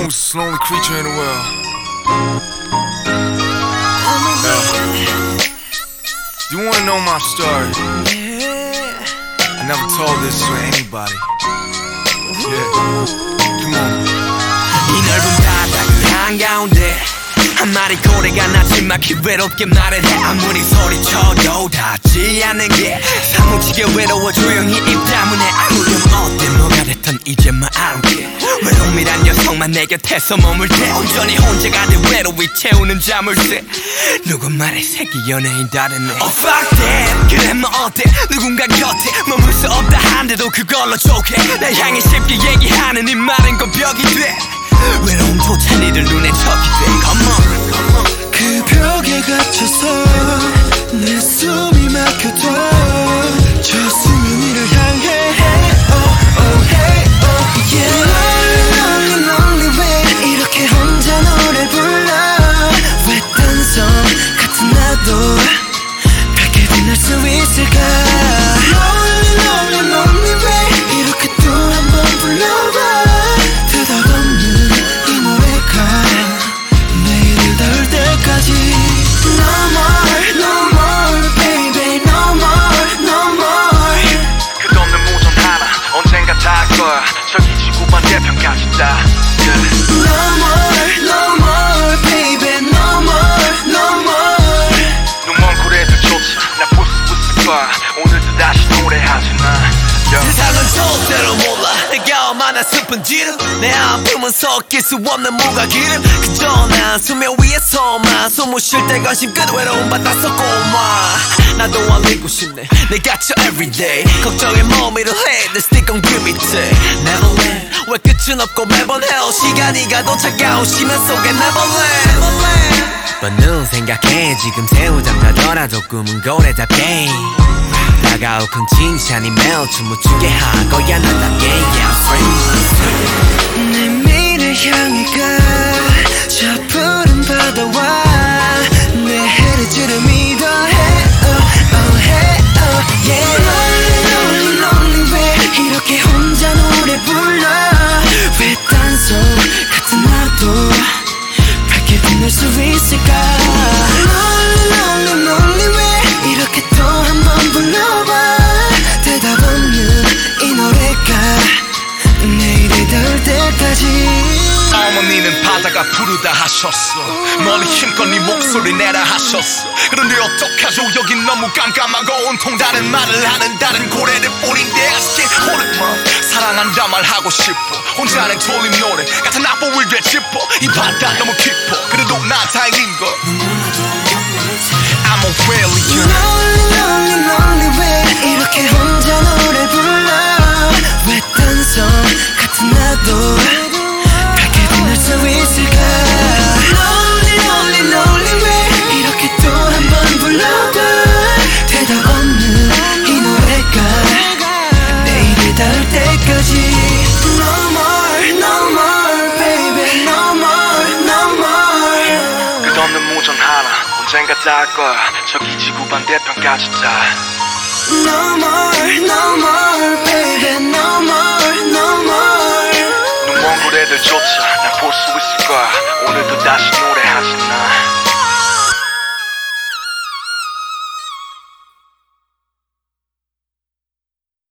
most lonely creature in the world. You wanna know my story? I never told this to anybody. Yeah, come on. 이 넓은 바다 한가운데 한 마리 고래가 나지막히 외롭게 말을 해. 아무리 소리쳐도 닿지 않는 게 사무치게 외로워 조용히 입 다문해. 아무렴 어때 뭐가 됐든 이제 뭐 I don't care. 외로움이란 녀석만 내 곁에서 머물 때 온전히 혼자가 돼 외로이 채우는 자물쇠. 누구 말에 새끼 연예인 다르네. Oh fuck that. 그래 뭐 어때 누군가 곁에 머물 수 없다 한데도 그걸로 좋게 날 향해 쉽게 얘기하는 이 말은 건 벽이 돼. 외로움조차 니들 눈에 척이 돼. Come on. 그 벽에 갇혀서 내 숨이 막혀도 저 수면위를 향해 hey, oh, oh, hey, oh, yeah. Lonely, lonely way 이렇게 혼자 노래 불러 왜 딴성 같은 나도 밝게 빛날 수 있을까. Lonely, lonely, lonely way 이렇게 또 한 번 불러봐. 대답없는 이 노래가 내일을 닿을 때까지. No more, no more, baby, no more, no more. 끝없는 무전 하나 언젠가 닿을 거야. 저기 지구 반대편까지 다. No more, no more, baby, no more, no more. 눈먼 고래들조차 나 볼 수 있을 거야. 오늘도 다시 노래하지 나. 세상은 절대로 몰라 내가 얼마나 슬픈지를. 내 아픔은 섞일 수 없는 무가기름. 그저 난 수면 위에서만 숨을 쉴 때 관심 끝 외로움 받아서 고마. 나도 알리고 싶네 내 갇혀 everyday. 걱정에 머미를 해 내 stick on grip 밑에. Neverland 왜 끝은 없고 매번 헤어 시간이 가도 차가운 심연 속에 Neverland. 뻔는 생각해 지금 새우잠 자더라도 꿈은 고래답게. 다가올 큰 칭찬이 매일 춤을 추게 할 거야 나답게. 내 미래 향해 가 저 푸른 바다와 내 헤르지를 믿어 hey, oh, oh, hey, oh, yeah. Lonely, lonely way 이렇게 혼자 노래 불러 왜 딴소 같은 나도 밝게 빛날 수 있을까. Lonely, lonely, lonely way 이렇게 또 한 번 불러봐. 대답 없는 이 노래가 내일이 닿을 때까지. 어머니는 바다가 부르다 하셨어. 멀리 힘껏 네 목소리 내라 하셨어. 그런데 어떡하죠 여긴 너무 깜깜하고 온통 다른 말을 하는 다른 고래들 뿐인데 I still hold it mom. 사랑한다 말하고 싶어. 혼자는 돌림 노래 같은 악보를 되짚어. 이 바다 너무 깊어 그래도 나 다행인 걸. I'm a really Lonely, lonely, lonely way 이렇게 혼자 노래 불러 왜 딴성 같은 나도 밝게 빛날 수 있을까. Lonely, lonely, lonely way 이렇게 또 한 번 불러봐. 대답 없는 이 노래가 내일이 닿을 때까지. No more, no more, baby, no more, no more. 끝없는 무전 하나 언젠가 닿을 거야. 저기 지구 반대편까지 다. No more, no more, baby, no more, no more. 눈먼 고래들조차 나 볼 수 있을 거야. 오늘도 다시 노래하지 나.